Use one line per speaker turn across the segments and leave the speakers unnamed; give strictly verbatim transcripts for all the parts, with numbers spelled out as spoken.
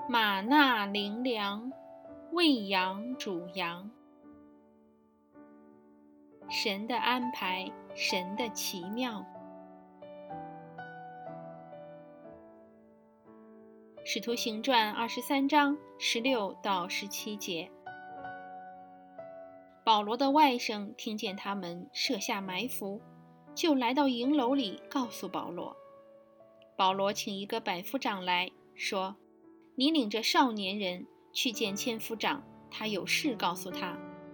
玛纳灵粮，喂养主羊。神的安排，神的奇妙。使徒行传二十三章十六到十七节。保罗的外甥听见他们设下埋伏，就来到营楼里告诉保罗。保罗请一个百夫长来说，你领着少年人去见千夫长，他有事告诉他。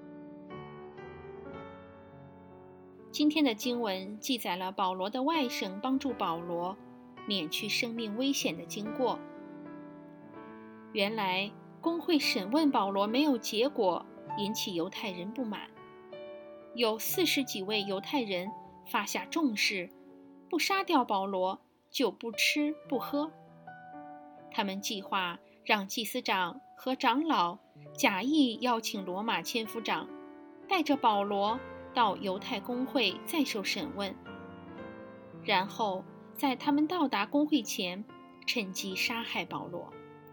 今天的经文记载了保罗的外甥帮助保罗免去生命危险的经过。原来公会审问保罗没有结果，引起犹太人不满，有四十几位犹太人发下重誓，不杀掉保罗就不吃不喝。他们计划让祭司长和长老假意邀请罗马千夫长，带着保罗到犹太公会再受审问，然后在他们到达公会前趁机杀害保罗。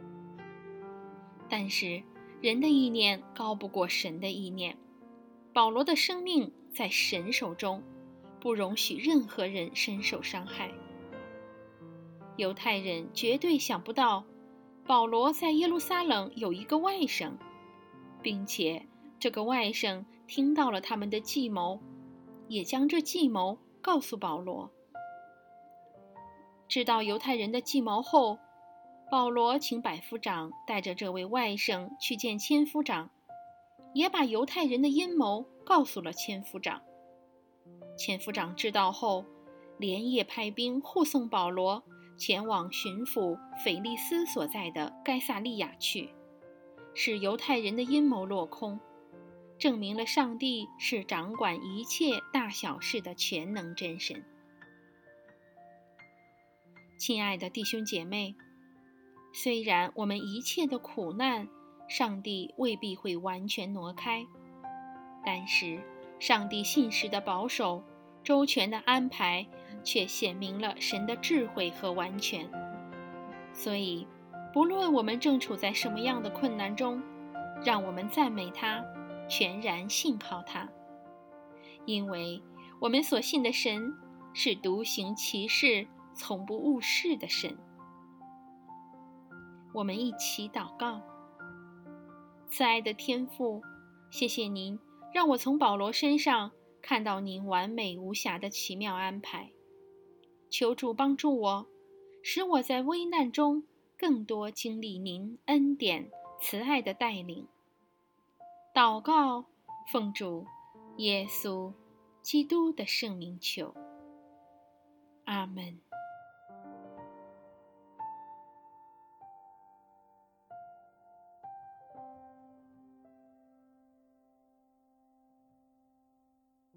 但是人的意念高不过神的意念，保罗的生命在神手中，不容许任何人身受伤害。犹太人绝对想不到保罗在耶路撒冷有一个外甥，并且这个外甥听到了他们的计谋，也将这计谋告诉保罗。知道犹太人的计谋后，保罗请百夫长带着这位外甥去见千夫长，也把犹太人的阴谋告诉了千夫长。千夫长知道后，连夜派兵护送保罗前往巡抚腓利斯所在的该撒利亚去，使犹太人的阴谋落空，证明了上帝是掌管一切大小事的全能真神。亲爱的弟兄姐妹，虽然我们一切的苦难，上帝未必会完全挪开，但是上帝信实的保守、周全的安排，却显明了神的智慧和完全。所以，不论我们正处在什么样的困难中，让我们赞美他，全然信靠他，因为我们所信的神是独行其事、从不误事的神。我们一起祷告。慈爱的天父，谢谢您让我从保罗身上看到您完美无瑕的奇妙安排。求主帮助我，使我在危难中更多经历您恩典慈爱的带领。祷告，奉主耶稣基督的圣名求，阿们。